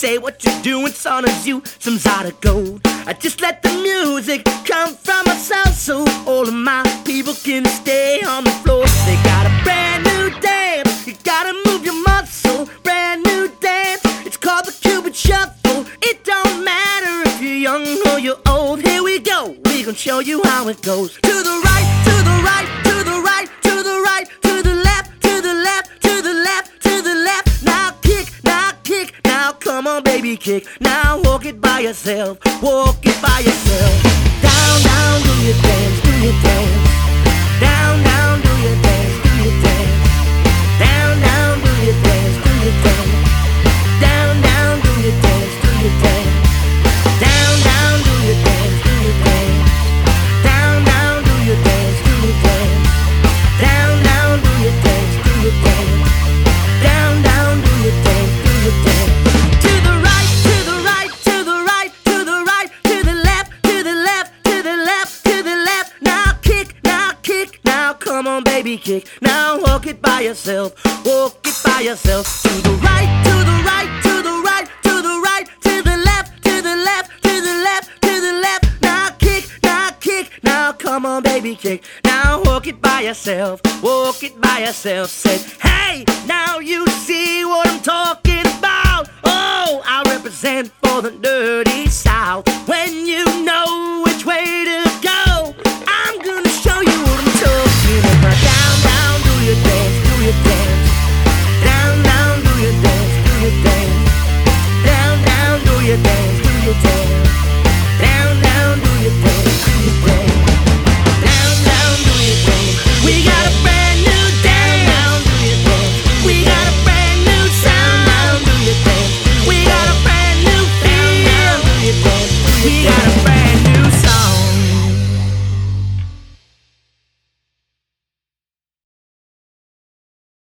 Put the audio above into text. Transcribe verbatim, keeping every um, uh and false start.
say what you're doing, son, is you some sort of gold. I just let the music come from my soul, so all of my people can stay on the floor. They got a brand new dance, you gotta move your muscle. Brand new dance, it's called the Cupid Shuffle. It don't matter if you're young or you're old. Here we go, we gon' show you how it goes. To the right, to the right, to the right, to the right, to the left, to the left, to the left, to the left. Now kick, now kick, now come on baby kick. Now walk it by yourself, walk it by yourself. Down, down, do your dance, do your dance. Down, down, do your dance, do your dance. Down, down, do your dance, do your dance. Down, down, do your dance, do your dance. Down, down, do your dance, do your dance. Down, down, do your dance, do your dance. Down, down, do your dance, do your dance. Down, down, do your dance, do your dance. To the right, to the right, to the right, to the right, to the left, to the left, to the left, to the left. Now kick, now kick, now come on baby kick. Now walk it by yourself, walk it by yourself. To the right, to the right, to the right, to the right, to the left, to the left, to the left, to the left. Now kick, now kick, now come on baby kick. Now walk it by yourself, walk it by yourself. Say, hey, now you see what I'm talking about. Oh, I represent for the dirty South. When you know